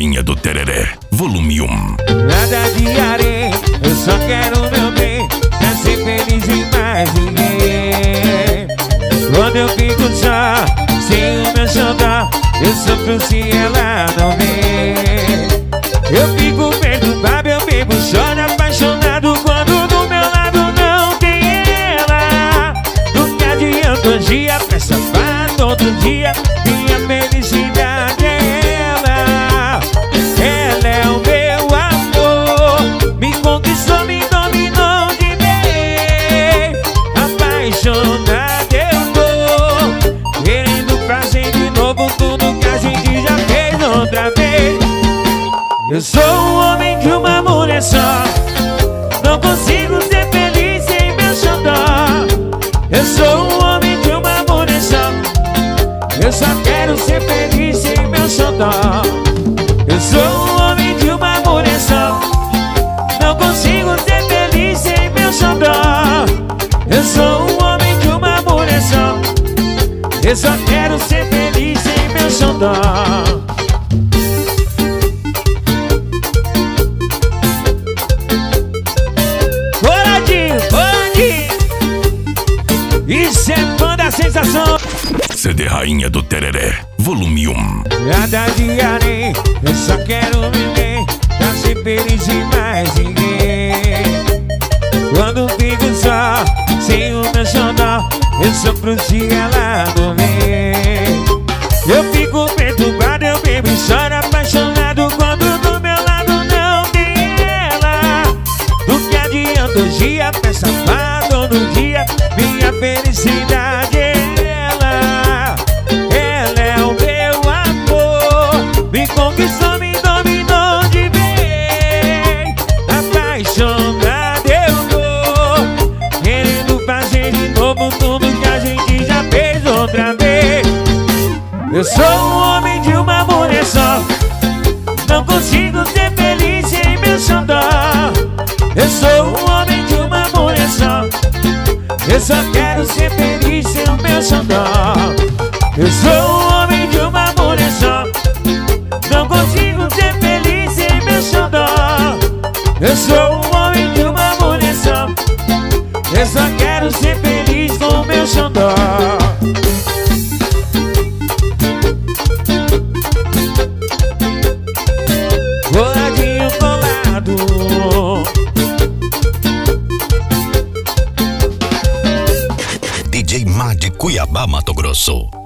Rainha do Tereré, volume 1. Nada de areia, eu só quero meu bem, pra ser feliz e mais ninguém. Quando eu fico só, sem o meu xodó, eu sofro se ela não vem. Eu fico perturbado, eu bebo, choro apaixonado quando do meu lado não tem ela. Nunca adianta hoje dia, pra safar todo dia, minha felicidade é ela. Ela é o meu amor, me conquistou, me dominou de bem. Apaixonado eu tô, querendo fazer de novo tudo que a gente já fez outra vez. Eu sou o homem de uma mulher só, não consigo ser feliz sem meu xodó. Eu sou o homem de uma mulher só, eu só quero ser feliz sem meu xodó. Eu sou o homem de uma mulher só, não consigo ser feliz sem meu xodó. Eu sou o homem de uma mulher só, eu só quero ser feliz sem meu xodó. Isso é fã da sensação. CD Rainha do Tereré, volume 1. Nada de areia, eu só quero viver, pra ser feliz e mais ninguém. Quando fico só, sem o meu xodó, eu sofro se ela não vem. Eu fico perturbado, eu bebo e choro apaixonado quando do meu lado não tem ela. Do que adianta hoje dia, pra safar todo dia, minha felicidade é ela. Ela é o meu amor, me conquistou, me dominou de bem. Apaixonado eu tô, querendo fazer de novo tudo que a gente já fez outra vez. Eu sou o homem de uma mulher só, não consigo ser feliz sem meu xodó. Eu sou o homem de uma mulher só, eu só quero ser feliz sem o meu xodó. Eu sou o homem de uma mulher só, não consigo ser feliz sem meu xodó. Eu sou o homem de uma mulher só, eu só quero ser feliz com o meu xodó. Coladinho colado, DJ Má de Cuiabá, Mato Grosso.